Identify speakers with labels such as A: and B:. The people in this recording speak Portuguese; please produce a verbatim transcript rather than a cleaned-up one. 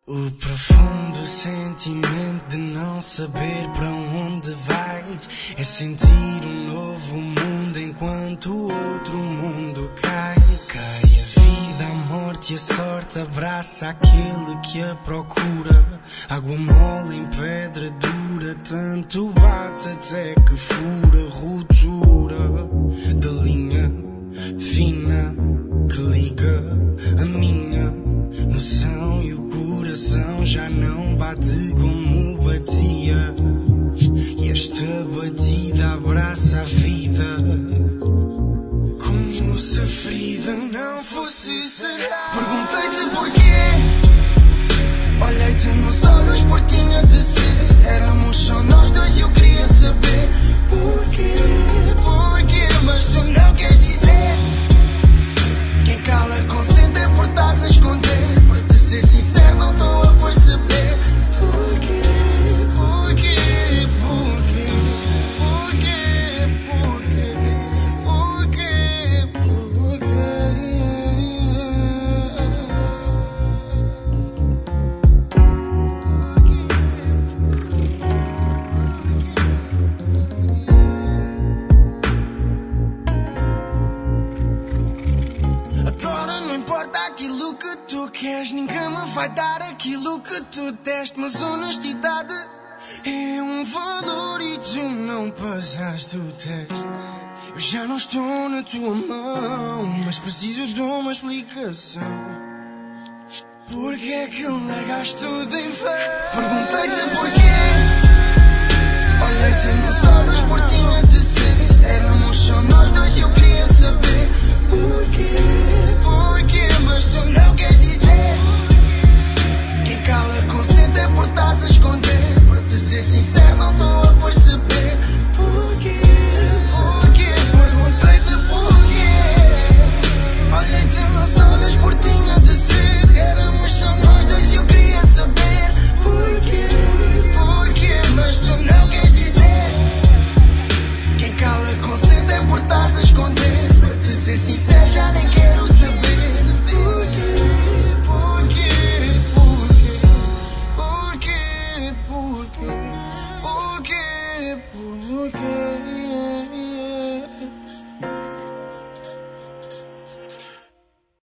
A: O profundo sentimento de não saber para onde vais é sentir um novo mundo enquanto o outro mundo cai. Cai a vida, a morte e a sorte, abraça aquele que a procura. Água mole em pedra dura, tanto bate até que fura. Ruptura da linha fina que liga a minha noção e o coração já não bate como batia. E esta batida abraça a vida como se a ferida não fosse sarar. Perguntei-te porquê, olhei-te nos olhos por tinha de ser. Éramos só nós dois e eu queria saber porquê, porquê, mas tu não queres dizer. Quem cala consente por estás a esconder. Para te ser sincero não estou a perceber porquê, porquê, porquê, porquê, porquê, porquê, Agora não importa aquilo que tu queres, ninguém me vai dar aquilo que tu deste. Mas honestidade é um valor e tu não passaste o teste. Eu já não estou na tua mão, mas preciso de uma explicação. Porquê é que largaste tudo em vão? Perguntei-te porquê, olhei-te nos olhos por tinha de ser. Éramos só nós dois e eu queria